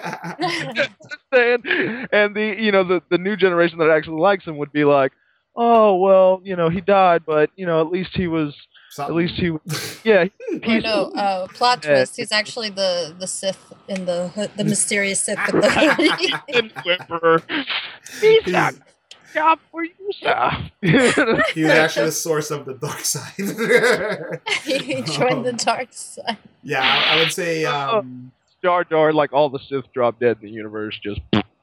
And the new generation that actually likes him would be like, "Oh well, he died, but at least he was." Something. At least he was, yeah. Plot twist. He's actually the Sith in the hood, the mysterious Sith with the hoodie. He's not job for you, sir. He was actually the source of the dark side. He joined the dark side. Yeah, I would say Jar Jar, like all the Sith drop dead in the universe, just.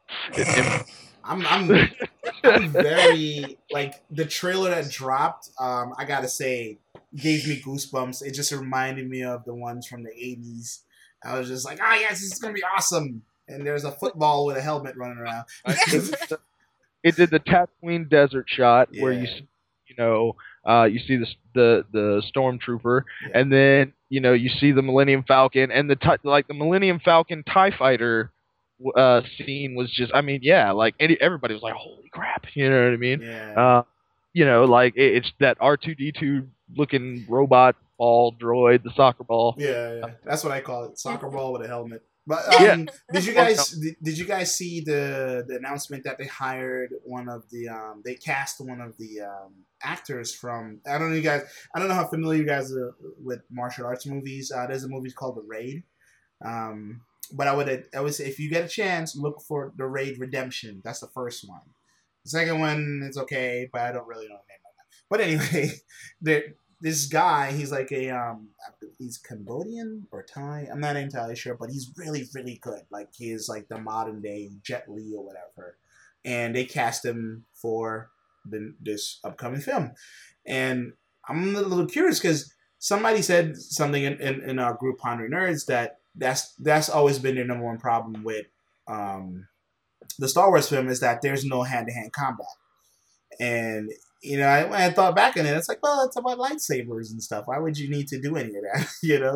I'm very like the trailer that dropped. I gotta say, gave me goosebumps. It just reminded me of the ones from the 80s. I was just like, "Oh yes, this is gonna be awesome!" And there's a football with a helmet running around. It did the Tatooine desert shot where you see the stormtrooper, and then you see the Millennium Falcon, and the Millennium Falcon TIE fighter scene was just, I mean, yeah, like everybody was like, "Holy crap!" You know what I mean? Yeah. Like it's that R2D2 looking robot ball droid, the soccer ball. Yeah, that's what I call it, soccer ball with a helmet. But did you guys see the announcement that they hired one of the they cast one of the actors from, I don't know how familiar you guys are with martial arts movies. There's a movie called The Raid. But I would say if you get a chance, look for The Raid Redemption. That's the first one. The second one is okay, but I don't really know the name of that. But anyway, this guy, he's like he's Cambodian or Thai. I'm not entirely sure, but he's really, really good. Like he's like the modern day Jet Li or whatever. And they cast him for this upcoming film. And I'm a little curious because somebody said something in our group Pondering Nerds that's always been their number one problem with the Star Wars film is that there's no hand-to-hand combat. And when I thought back on it, it's like, well, it's about lightsabers and stuff. Why would you need to do any of that?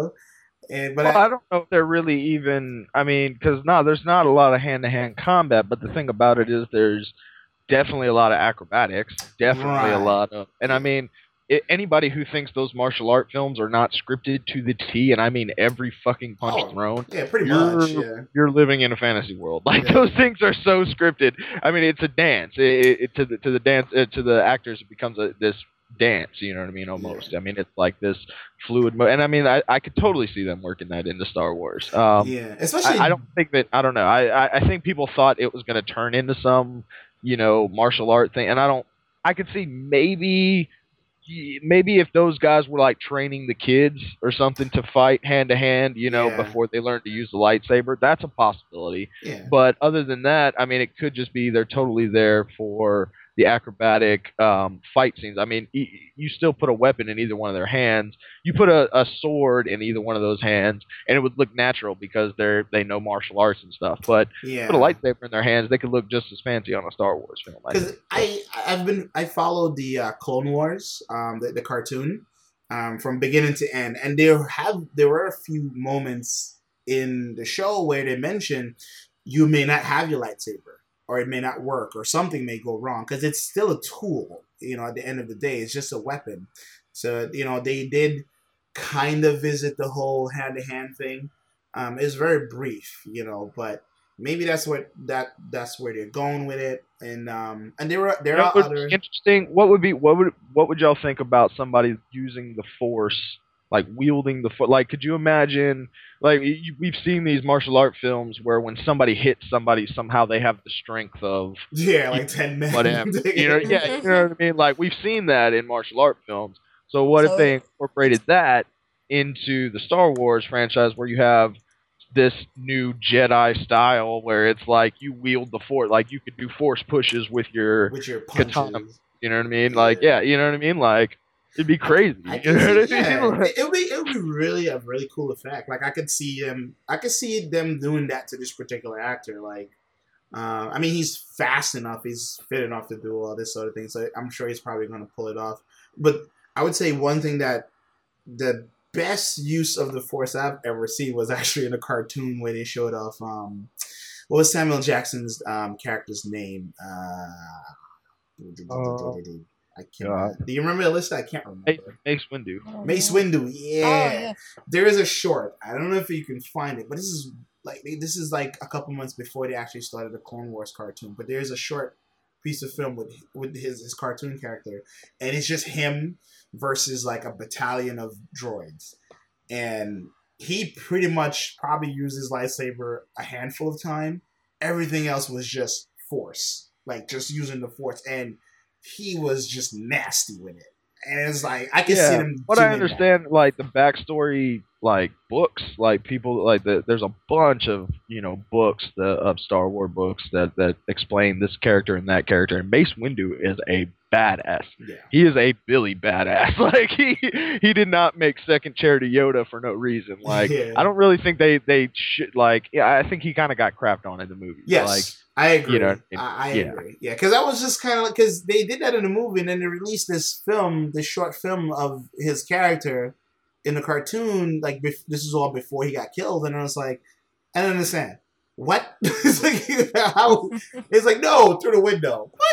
And but Well, I don't know if they're really even. I mean, because no, there's not a lot of hand-to-hand combat. But the thing about it is, there's definitely a lot of acrobatics. Definitely a Right. lot of, and I mean, anybody who thinks those martial art films are not scripted to the T, and I mean every fucking punch Oh, thrown, yeah, pretty you're much. Yeah. you're living in a fantasy world. Like Yeah. those things are so scripted. I mean, it's a dance. To the dance to the actors, it becomes this dance. You know what I mean? Almost. I mean, it's like this fluid, and I mean, I could totally see them working that into Star Wars. Yeah. Especially. I don't think that. I don't know. I think people thought it was going to turn into some martial art thing, and I don't. I could see maybe if those guys were like training the kids or something to fight hand to hand, Yeah. before they learn to use the lightsaber, that's a possibility. Yeah. But other than that, I mean, it could just be they're totally there for the acrobatic fight scenes. I mean, you still put a weapon in either one of their hands. You put a sword in either one of those hands, and it would look natural because they know martial arts and stuff. But Yeah. put a lightsaber in their hands, they could look just as fancy on a Star Wars film. Because I followed the Clone Wars, the cartoon, from beginning to end, and there were a few moments in the show where they mention you may not have your lightsaber, or it may not work, or something may go wrong, because it's still a tool. At the end of the day, it's just a weapon. So they did kind of visit the whole hand to hand thing. It's very brief, but maybe that's where they're going with it. And there are other interesting. What would y'all think about somebody using the Force, like wielding the Force? Like, could you imagine? Like, we've seen these martial art films where when somebody hits somebody, somehow they have the strength of like 10 men. whatever. You know what I mean? Like, we've seen that in martial art films. So what if they incorporated that into the Star Wars franchise, where you have this new Jedi style where it's like you wield the Force, like you could do Force pushes with your punches. katana. You know what I mean? Like, yeah, you know what I mean? Like, it'd be crazy. You know what I mean? It would be really a really cool effect. Like, I could see them doing that to this particular actor. Like, I mean, he's fast enough, he's fit enough to do all this sort of thing. So I'm sure he's probably going to pull it off. But I would say one thing that the best use of the Force I've ever seen was actually in a cartoon where they showed off what was Samuel Jackson's character's name? I can't. Do you remember the list? I can't remember. Mace Windu. Mace Windu. Yeah. There is a short. I don't know if you can find it, but this is like a couple months before they actually started the Clone Wars cartoon. But there's a short piece of film with his cartoon character, and it's just him versus like a battalion of droids, and he pretty much probably used his lightsaber a handful of times. Everything else was just Force, like just using the Force, and he was just nasty with it. And it's like I can see them. What I understand, like the backstory, like books, like people, like there's a bunch of books of Star Wars books that explain this character and that character. And Mace Windu is a badass. Yeah. He is a Billy badass. Like he did not make second chair to Yoda for no reason. Like I don't really think they should. Like I think he kind of got crapped on in the movie. Yes. Like, I agree. I agree. Yeah, because I was just kind of like, because they did that in the movie, and then they released this short film of his character in the cartoon. Like, this is all before he got killed, and I was like, I don't understand. What? It's like, how? It's like, no, through the window. What?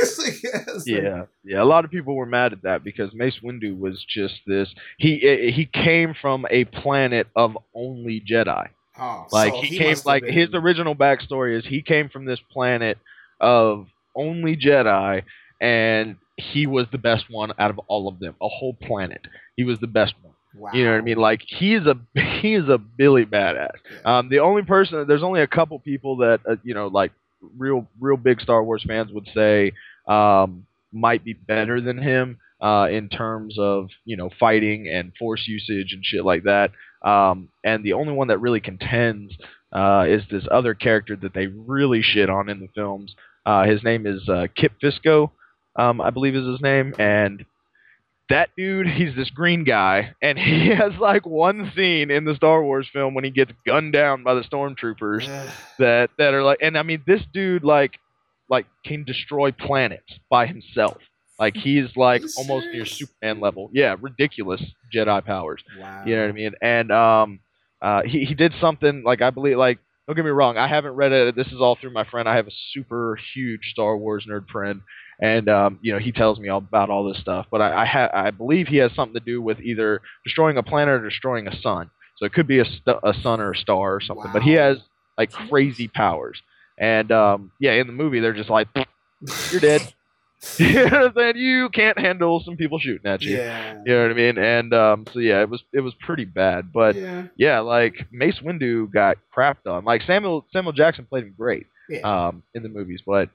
Yeah. A lot of people were mad at that because Mace Windu was just this. He came from a planet of only Jedi. Oh, like so he came like his original backstory is he came from this planet of only Jedi, and he was the best one out of all of them. A whole planet, he was the best one. Wow. You know what I mean? Like he is a Billy badass. Yeah. The only person, there's only a couple people that like real big Star Wars fans would say might be better than him in terms of fighting and Force usage and shit like that. And the only one that really contends is this other character that they really shit on in the films. His name is Kit Fisto, I believe is his name, and that dude, he's this green guy, and he has like one scene in the Star Wars film when he gets gunned down by the stormtroopers that are like, and I mean this dude like like can destroy planets by himself. Like he's like You almost near serious? Superman level. Yeah, ridiculous Jedi powers. You know what I Wow. mean? And he did something like I believe like don't get me wrong, I haven't read it. This is all through my friend. I have a super huge Star Wars nerd friend, and he tells me all about all this stuff. But I believe he has something to do with either destroying a planet or destroying a sun. So it could be a sun or a star or something. But he has Wow. like crazy powers, and in the movie they're just like, you're dead. You know what I'm saying? You can't handle some people shooting at you. Yeah. You know what I mean? And so yeah, it was pretty bad. But Yeah. yeah, like Mace Windu got crapped on. Like Samuel Jackson played him great Yeah. in the movies, but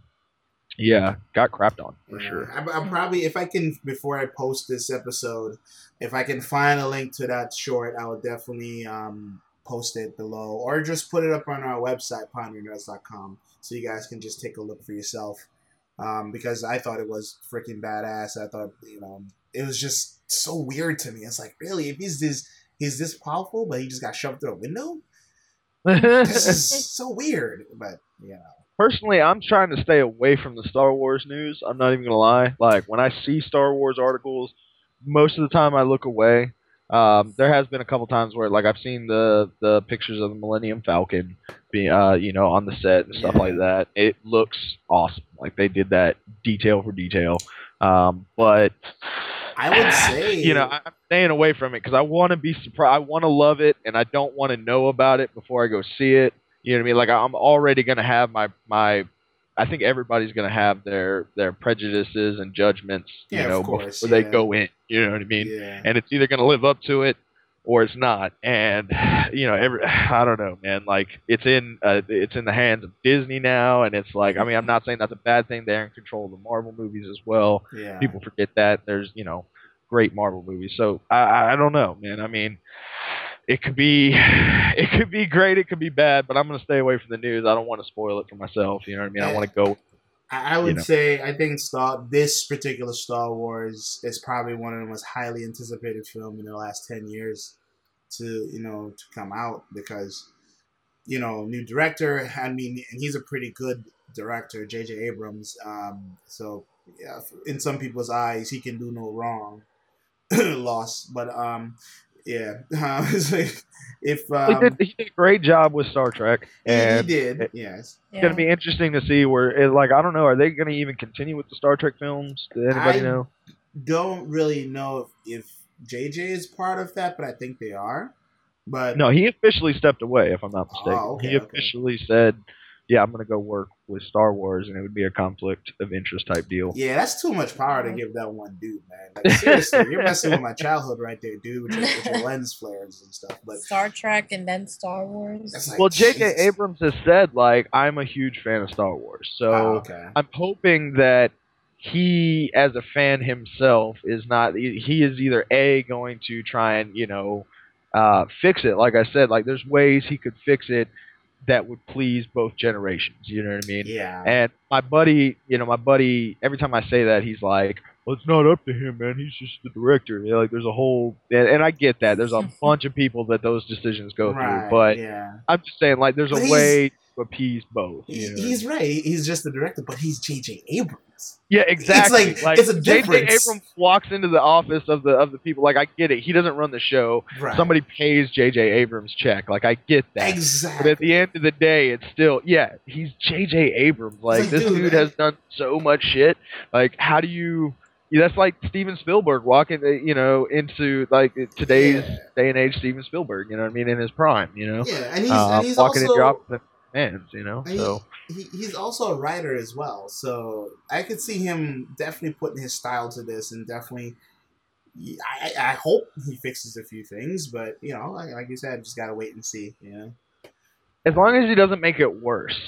yeah, got crapped on for Yeah. sure. I'm probably, if I can, before I post this episode, if I can find a link to that short, I will definitely post it below, or just put it up on our website, pioneernerds.com, so you guys can just take a look for yourself. Because I thought it was freaking badass. I thought, it was just so weird to me. It's like, really, if he's this powerful, but he just got shoved through a window? This is so weird. But Personally, I'm trying to stay away from the Star Wars news. I'm not even gonna lie. Like when I see Star Wars articles, most of the time I look away. There has been a couple times where like I've seen the pictures of the Millennium Falcon being on the set and stuff like that. It looks awesome. Like they did that detail for detail. But I would say, I'm staying away from it because I want to be surprised. I want to love it, and I don't want to know about it before I go see it. You know what I mean? Like I'm already gonna have my. I think everybody's gonna have their prejudices and judgments, of before course, they go in. You know what I mean? Yeah. And it's either gonna live up to it or it's not. And I don't know, man. Like it's in the hands of Disney now, and it's like, I mean, I'm not saying that's a bad thing. They're in control of the Marvel movies as well. Yeah. People forget that there's great Marvel movies. So I don't know, man. I mean, it could be great, it could be bad, but I'm gonna stay away from the news. I don't want to spoil it for myself. You know what I mean? I want to go. I would say I think this particular Star Wars is probably one of the most highly anticipated film in the last 10 years to come out, because new director. I mean, and he's a pretty good director, J.J. Abrams. So yeah, in some people's eyes, he can do no wrong. Lost, but yeah. It's like, if he did a great job with Star Trek, and he did, yes. It's gonna be interesting to see where, like, I don't know, are they gonna even continue with the Star Trek films? Did anybody know? Don't really know if JJ is part of that, but I think they are. But no, he officially stepped away, if I'm not mistaken. Okay, he officially said, "Yeah, I'm gonna go work with Star Wars," and it would be a conflict of interest type deal. Yeah, that's too much power to give that one dude, man. Like, seriously, you're messing with my childhood right there, dude, with your lens flares and stuff. But Star Trek and then Star Wars. Like, well, J.J. Abrams has said, like, I'm a huge fan of Star Wars, so I'm hoping that he, as a fan himself, is not. He is either A, going to try and fix it. Like I said, like there's ways he could fix it that would please both generations. You know what I mean? Yeah. And my buddy, every time I say that, he's like, "Well, it's not up to him, man. He's just the director." Like there's a whole, and I get that. There's a bunch of people that those decisions go through, but I'm just saying, like, there's a way to appease both. He's right. He's just the director, but he's J.J. Abrams. Yeah, exactly. It's a difference. J.J. Abrams walks into the office of the people. Like, I get it. He doesn't run the show. Right. Somebody pays J.J. Abrams check. Like, I get that. Exactly. But at the end of the day, it's still, he's J.J. Abrams. Like this dude has done so much shit. Like, how do you? That's like Steven Spielberg walking, into like today's day and age. Steven Spielberg, you know what I mean, in his prime, Yeah, and he's walking also in your office. Hands, so he's also a writer as well, so I could see him definitely putting his style to this, and definitely I hope he fixes a few things, but like you said, just gotta wait and see. As long as he doesn't make it worse.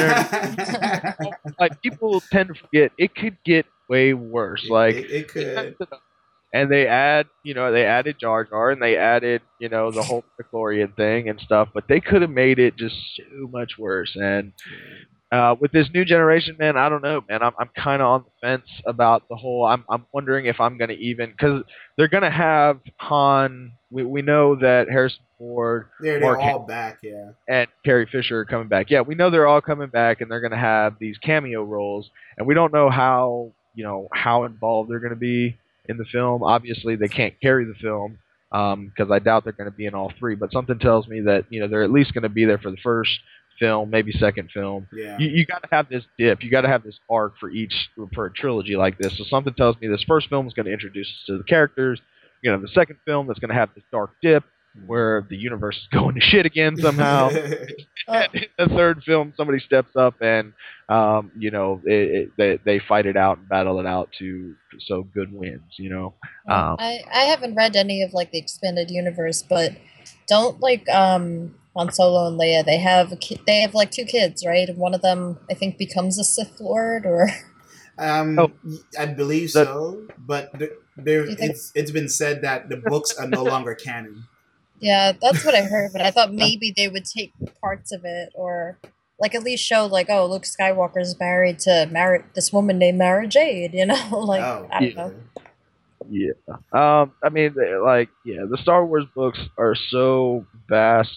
Like people tend to forget, it could get way worse. Like it could. And they added Jar Jar, and they added, the whole Victorian thing and stuff, but they could have made it just so much worse. And with this new generation, man, I don't know, man. I'm kind of on the fence about the whole. I'm wondering if I'm going to even, because they're going to have Han. We know that Harrison Ford, they're Mark all back. Yeah. and Carrie Fisher are coming back. Yeah, we know they're all coming back, and they're going to have these cameo roles, and we don't know how involved they're going to be in the film. Obviously, they can't carry the film because I doubt they're going to be in all three. But something tells me that they're at least going to be there for the first film, maybe second film. Yeah. You got to have this dip. You got to have this arc for a trilogy like this. So something tells me this first film is going to introduce us to the characters. The second film that's going to have this dark dip where the universe is going to shit again somehow. And in the third film, somebody steps up and they fight it out and battle it out so good wins. I haven't read any of like the expanded universe, but don't like Han Solo and Leia, they have like two kids, right? And one of them I think becomes a Sith Lord, or I believe so, but it's been said that the books are no longer canon. Yeah, that's what I heard, but I thought maybe they would take parts of it, or like at least show like, oh, Luke Skywalker's married to this woman named Mara Jade, like I don't know. Yeah. I mean, the Star Wars books are so vast,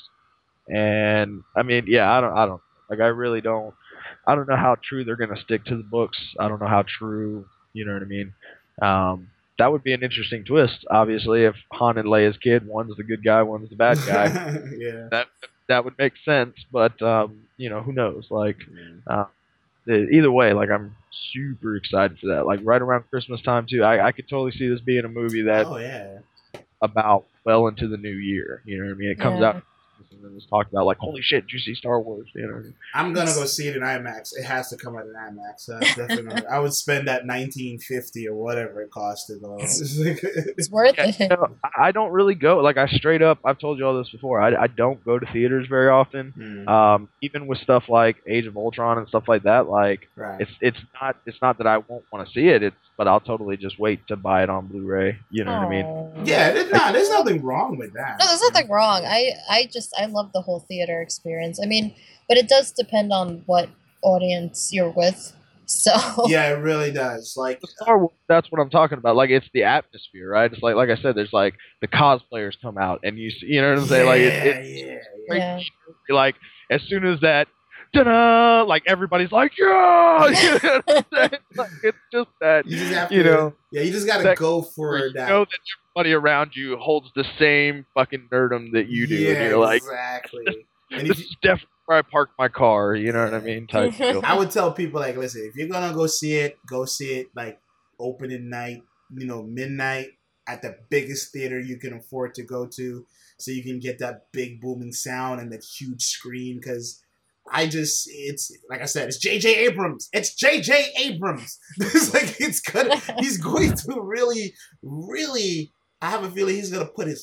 and I mean, I don't like, I really don't. I don't know how true they're gonna stick to the books. I don't know how true, you know what I mean. That would be an interesting twist, obviously, if Han and Leia's kid, one's the good guy, one's the bad guy. Yeah. That would make sense, but who knows? Like, either way, like, I'm super excited for that. Like, right around Christmas time too. I could totally see this being a movie that's about well into the new year. You know what I mean? It comes out and then it's talked about like, holy shit, did you see Star Wars? You know what I mean? I'm gonna go see it in IMAX. It has to come out in IMAX. Definitely. I would spend that $19.50 or whatever it costed. It's worth it. I don't really go. Like, I straight up, I've told you all this before. I don't go to theaters very often. Even with stuff like Age of Ultron and stuff like that. Like, it's not that I won't want to see it. But I'll totally just wait to buy it on Blu-ray. You know what I mean? Yeah, there's nothing wrong with that. No, there's nothing wrong. I love the whole theater experience. I mean, but it does depend on what audience you're with. So yeah, it really does. Like Star Wars, that's what I'm talking about. Like, it's the atmosphere, right? It's like I said, there's like the cosplayers come out, and you know what I'm saying? Like it's like as soon as that. Ta-da! Like, everybody's like, yeah! You know what I'm saying? Like, it's just that, you just have to, you just gotta go for that. You know that everybody around you holds the same fucking nerdom that you do, and you're like, exactly. And this is definitely where I park my car, you know what I mean? Type deal. I would tell people, like, listen, if you're gonna go see it like opening night, midnight at the biggest theater you can afford to go to, so you can get that big booming sound and that huge screen, because it's like I said, it's J.J. Abrams. It's J.J. Abrams. It's like, he's going to really, really, I have a feeling he's going to put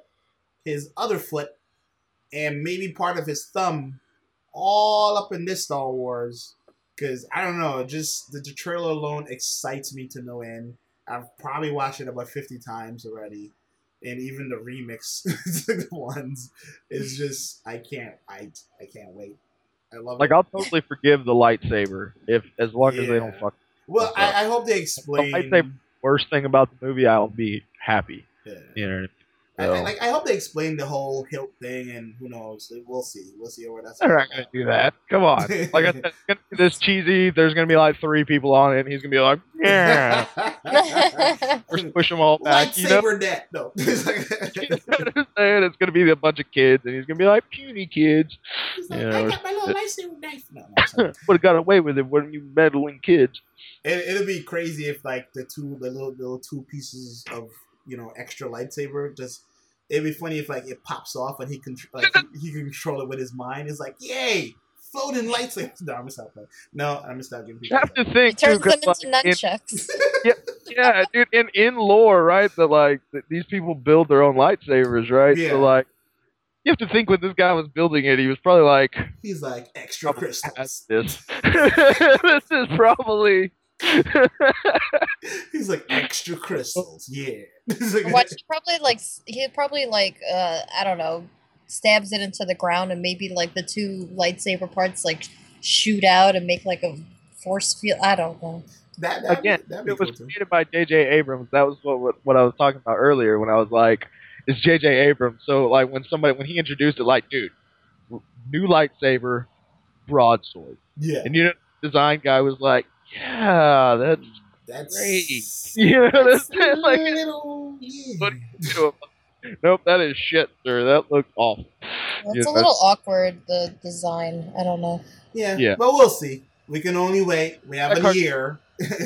his other foot, and maybe part of his thumb all up in this Star Wars. Because, I don't know, just the trailer alone excites me to no end. I've probably watched it about 50 times already. And even the remix ones is just, I can't wait. I love like, it. I'll totally forgive the lightsaber as long as they don't fuck. Well, I hope they explain. The lightsaber, worst thing about the movie, I'll be happy. Yeah. You know. I hope they explain the whole hilt thing, and who knows? We'll see. We'll see where that's. They're not going to do that. Come on. Like I said, it's going to be this cheesy. There's going to be like 3 people on it, and he's going to be like, yeah. Push them all back. Lightsaber net. No. It's going to be a bunch of kids, and he's going to be like, puny kids. He's like, I got my little lightsaber knife. No, would have got away with it. Wouldn't you meddling kids? It'll be crazy if like the little 2 pieces of extra lightsaber. It'd be funny if like it pops off and he can control it with his mind. It's like, yay, floating lightsabers. No, I'm gonna stop playing. No, I'm gonna stop giving people. You have to think too, turns them into nunchucks. Yeah, dude. In lore, right? That these people build their own lightsabers, right? Yeah. So like, you have to think when this guy was building it, he was probably like, he's like, extra crystals. This is probably. He's like, extra crystals, yeah. What he probably I don't know, stabs it into the ground, and maybe like the 2 lightsaber parts like shoot out and make like a force field. I don't know. It was created by J.J. Abrams. That was what I was talking about earlier when I was like, is J.J. Abrams. So like when he introduced it, like, dude, new lightsaber, broadsword, Yeah. and the design guy was like, yeah, That's great. You know, that's that's like, little, yeah. what do you do? Nope, that is shit, sir. That looks awful. It's a little awkward, the design. I don't know. Yeah, but we'll see. We can only wait. We have a year.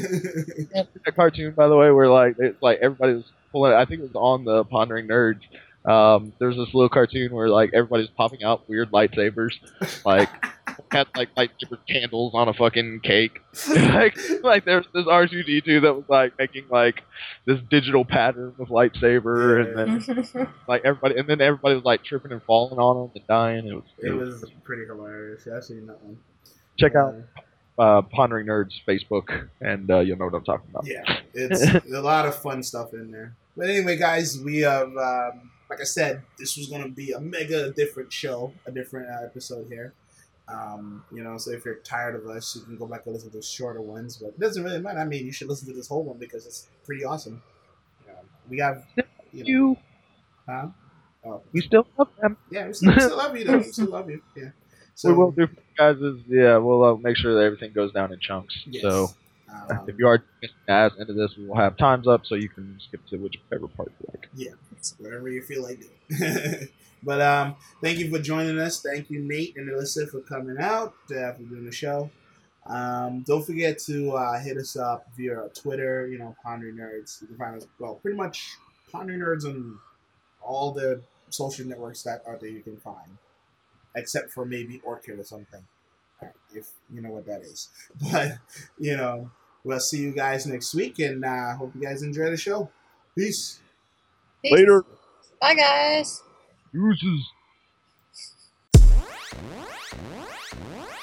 A cartoon, by the way, where like it's like everybody was pulling. I think it was on the Pondering Nerds. There's this little cartoon where like everybody's popping out weird lightsabers, like had like lightsaber candles on a fucking cake. like there's this R2D2 that was like making like this digital pattern of lightsaber, and then like everybody was like tripping and falling on them and dying. It was pretty hilarious. I've seen that one. Check out Pondering Nerds Facebook, and you'll know what I'm talking about. Yeah, it's a lot of fun stuff in there. But anyway, guys, we have, like I said, this was going to be a mega different show, a different episode here. You know, so if you're tired of us, you can go back and listen to the shorter ones, but it doesn't really matter. I mean, you should listen to this whole one because it's pretty awesome. We have, huh? Oh. We still love them. Yeah, we still love you, though. We still love you. Yeah. So, what we'll do for you guys is, we'll make sure that everything goes down in chunks. Yes. So, if you are as into this, we will have times up so you can skip to whichever part you like. Yeah, whatever you feel like doing. But thank you for joining us. Thank you, Nate and Alyssa, for coming out for doing the show. Don't forget to hit us up via Twitter. You know, Pondering Nerds. You can find us pretty much Pondering Nerds on all the social networks that out there you can find, except for maybe Orchid or something, if you know what that is. But we'll see you guys next week, and hope you guys enjoy the show. Peace. Later. Bye, guys. Deuces.